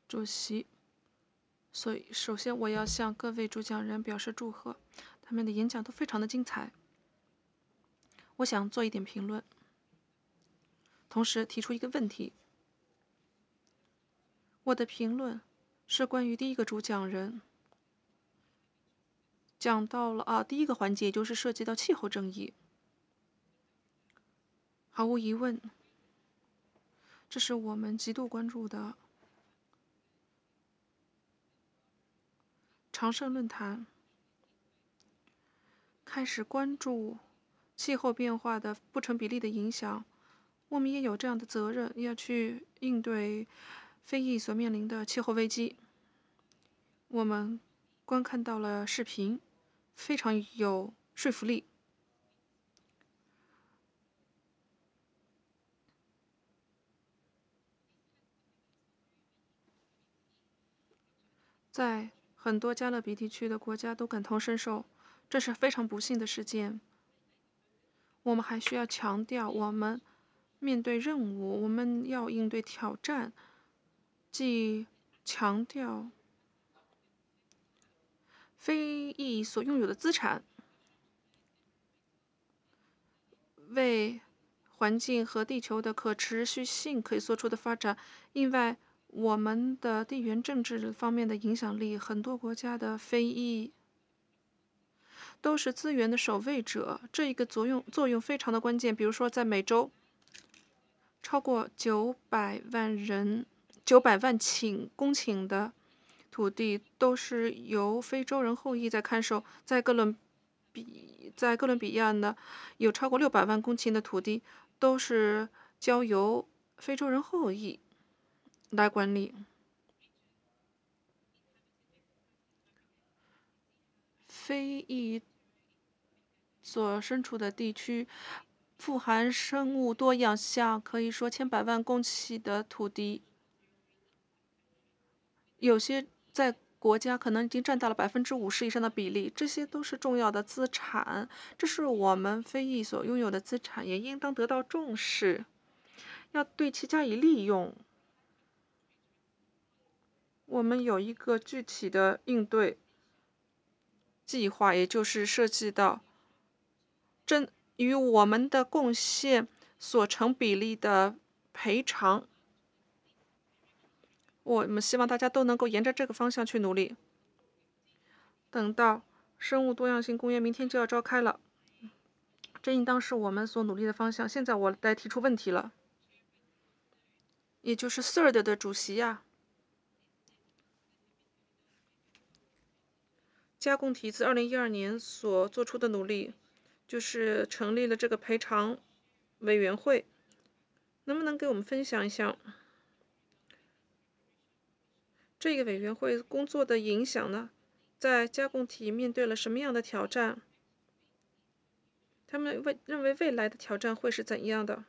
主席。所以，首先我要向各位主讲人表示祝贺，他们的演讲都非常的精彩。我想做一点评论，同时提出一个问题。我的评论是关于第一个主讲人讲到了第一个环节，也就是涉及到气候正义。毫无疑问，这是我们极度关注的。常盛论坛开始关注气候变化的不成比例的影响，我们也有这样的责任，要去应对非裔所面临的气候危机。我们观看到了视频，非常有说服力。在很多加勒比地区的国家都感同身受，这是非常不幸的事件。我们还需要强调，我们面对任务，我们要应对挑战，即强调非裔所拥有的资产，为环境和地球的可持续性可以做出的发展。另外，我们的地缘政治方面的影响力，很多国家的非裔都是资源的守卫者，这一个作用非常的关键。比如说，在美洲，超过900万公顷的土地都是由非洲人后裔在看守。在哥伦比亚呢，有超过600万公顷的土地都是交由非洲人后裔来管理。非裔所身处的地区富含生物多样性，可以说千百万公顷的土地，有些在国家可能已经占到了50%以上的比例，这些都是重要的资产，这是我们非裔所拥有的资产，也应当得到重视，要对其加以利用。我们有一个具体的应对计划，也就是涉及到与我们的贡献所成比例的赔偿。我们希望大家都能够沿着这个方向去努力。等到生物多样性公约明天就要召开了，这应当是我们所努力的方向。现在我来提出问题了，也就是 THIRD 的主席呀，加共体自2012年所做出的努力，就是成立了这个赔偿委员会，能不能给我们分享一下这个委员会工作的影响呢？在加共体面对了什么样的挑战？他们认为未来的挑战会是怎样的？